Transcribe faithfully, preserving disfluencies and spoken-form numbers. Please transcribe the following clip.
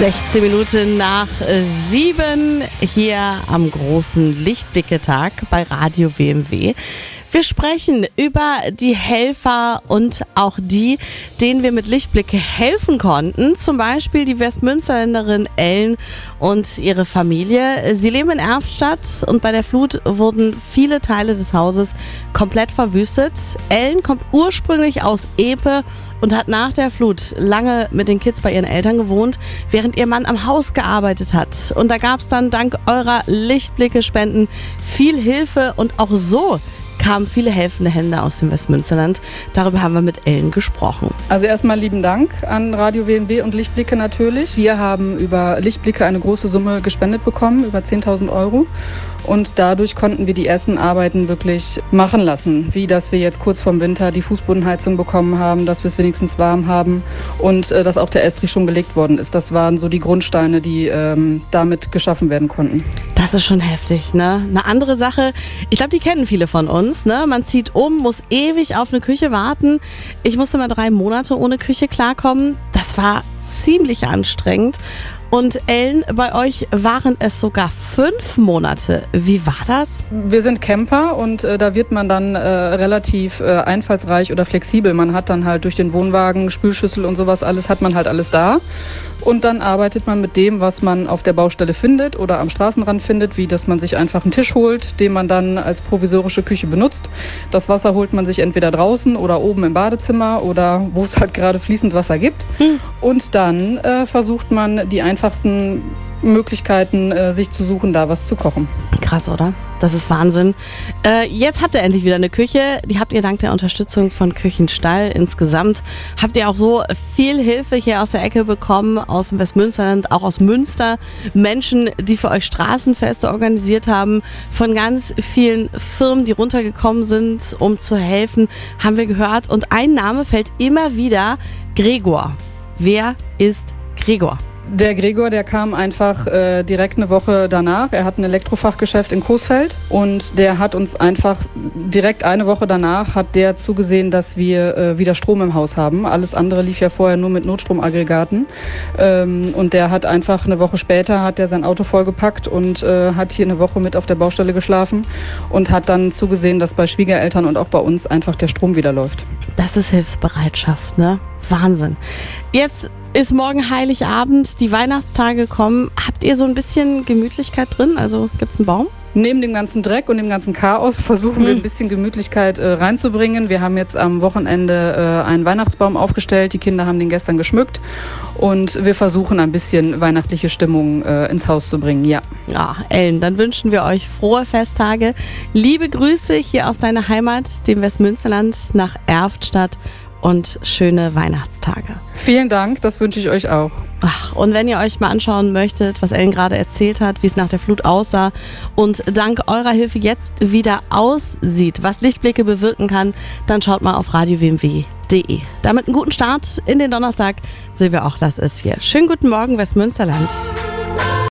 sechzehn Minuten nach sieben hier am großen Lichtblicke-Tag bei Radio W M W. Wir sprechen über die Helfer und auch die, denen wir mit Lichtblicke helfen konnten. Zum Beispiel die Westmünsterländerin Ellen und ihre Familie. Sie leben in Erftstadt und bei der Flut wurden viele Teile des Hauses komplett verwüstet. Ellen kommt ursprünglich aus Epe und hat nach der Flut lange mit den Kids bei ihren Eltern gewohnt, während ihr Mann am Haus gearbeitet hat. Und da gab es dann dank eurer Lichtblicke-Spenden viel Hilfe und auch so kamen viele helfende Hände aus dem Westmünsterland. Darüber haben wir mit Ellen gesprochen. Also erstmal lieben Dank an Radio W M W und Lichtblicke natürlich. Wir haben über Lichtblicke eine große Summe gespendet bekommen, über zehntausend Euro. Und dadurch konnten wir die ersten Arbeiten wirklich machen lassen. Wie, dass wir jetzt kurz vorm Winter die Fußbodenheizung bekommen haben, dass wir es wenigstens warm haben und äh, dass auch der Estrich schon gelegt worden ist. Das waren so die Grundsteine, die ähm, damit geschaffen werden konnten. Das ist schon heftig, ne? Eine andere Sache, ich glaube, die kennen viele von uns, ne? Man zieht um, muss ewig auf eine Küche warten. Ich musste mal drei Monate ohne Küche klarkommen. Das war ziemlich anstrengend. Und Ellen, bei euch waren es sogar fünf Monate. Wie war das? Wir sind Camper und äh, da wird man dann äh, relativ äh, einfallsreich oder flexibel. Man hat dann halt durch den Wohnwagen, Spülschüssel und sowas alles, hat man halt alles da. Und dann arbeitet man mit dem, was man auf der Baustelle findet oder am Straßenrand findet, wie dass man sich einfach einen Tisch holt, den man dann als provisorische Küche benutzt. Das Wasser holt man sich entweder draußen oder oben im Badezimmer oder wo es halt gerade fließend Wasser gibt. Hm. Und dann äh, versucht man die einfachsten Möglichkeiten, äh, sich zu suchen, da was zu kochen. Krass, oder? Das ist Wahnsinn. Äh, jetzt habt ihr endlich wieder eine Küche. Die habt ihr dank der Unterstützung von Küchenstall. Insgesamt habt ihr auch so viel Hilfe hier aus der Ecke bekommen, aus dem Westmünsterland, auch aus Münster. Menschen, die für euch Straßenfeste organisiert haben, von ganz vielen Firmen, die runtergekommen sind, um zu helfen, haben wir gehört. Und ein Name fällt immer wieder: Gregor. Wer ist Gregor? Der Gregor, der kam einfach äh, direkt eine Woche danach. Er hat ein Elektrofachgeschäft in Coesfeld und der hat uns einfach direkt eine Woche danach hat der zugesehen, dass wir äh, wieder Strom im Haus haben. Alles andere lief ja vorher nur mit Notstromaggregaten. Ähm, und der hat einfach eine Woche später hat er sein Auto vollgepackt und äh, hat hier eine Woche mit auf der Baustelle geschlafen und hat dann zugesehen, dass bei Schwiegereltern und auch bei uns einfach der Strom wieder läuft. Das ist Hilfsbereitschaft, ne? Wahnsinn. Jetzt ist morgen Heiligabend, die Weihnachtstage kommen. Habt ihr so ein bisschen Gemütlichkeit drin? Also gibt's einen Baum? Neben dem ganzen Dreck und dem ganzen Chaos versuchen hm. wir ein bisschen Gemütlichkeit äh, reinzubringen. Wir haben jetzt am Wochenende äh, einen Weihnachtsbaum aufgestellt. Die Kinder haben den gestern geschmückt. Und wir versuchen ein bisschen weihnachtliche Stimmung äh, ins Haus zu bringen, ja. Ja, Ellen, dann wünschen wir euch frohe Festtage. Liebe Grüße hier aus deiner Heimat, dem Westmünsterland, nach Erftstadt. Und schöne Weihnachtstage. Vielen Dank, das wünsche ich euch auch. Ach, und wenn ihr euch mal anschauen möchtet, was Ellen gerade erzählt hat, wie es nach der Flut aussah und dank eurer Hilfe jetzt wieder aussieht, was Lichtblicke bewirken kann, dann schaut mal auf radio w m w punkt de. Damit einen guten Start in den Donnerstag. Silvia Ochtlers ist hier. Schönen guten Morgen, Westmünsterland.